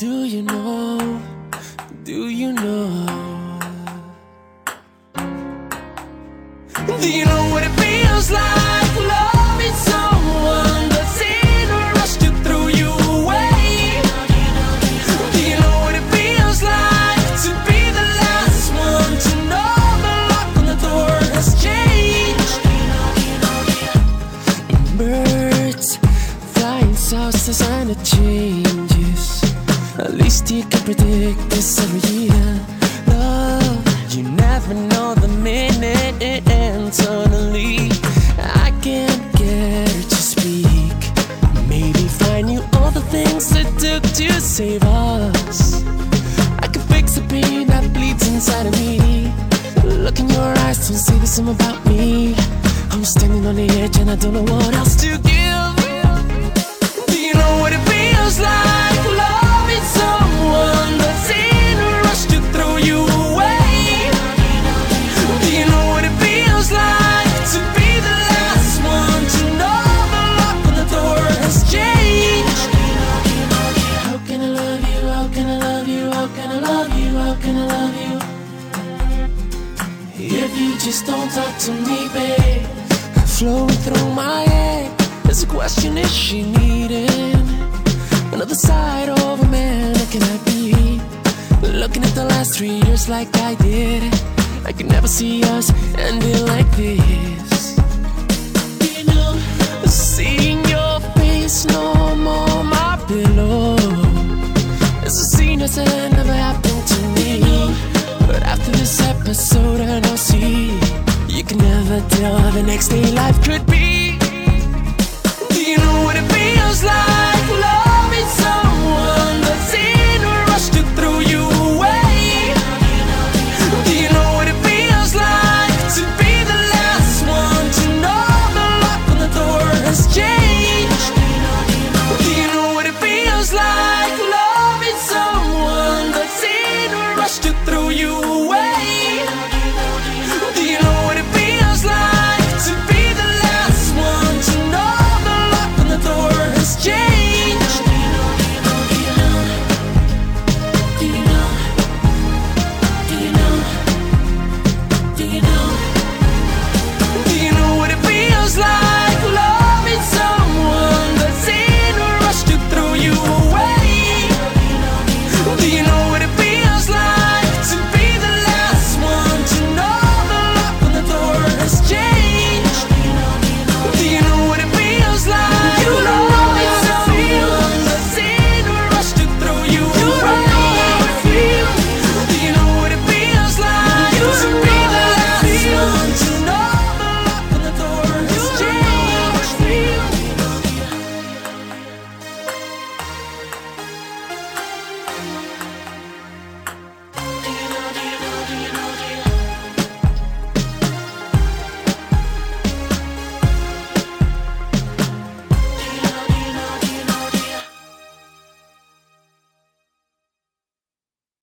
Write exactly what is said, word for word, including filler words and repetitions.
Do you know? Do you know? Do you know what it feels like? Loving someone that's in a rush to throw you away. Do you know what it feels like to be the last one to know the lock on the door has changed? Birds flying south, the sign of changes. At least you can predict this every year. Love, you never know the minute, and suddenly I can't get her to speak. Maybe find you all the things it took to save us. I can fix the pain that bleeds inside of me. Look in your eyes, don't say the same about me. I'm standing on the edge and I don't know what else to give. Do you know what it feels like? Loving someone that's in a rush to throw you away. Do you know what it feels like to be the last one to know the lock on the door has changed? How can I love you? How can I love you? How can I love you? How can I love you? If you just don't talk to me, babe. Flowing through my head, there's a question: is she needing another side of a man? Or can I be looking at the last three years like I did? I can never see us ending like this. You know, seeing your face no more my pillow. It's a scene that never happened to me. But after this episode I know, see, you can never tell how the next day life could be. Do you know what it feels like?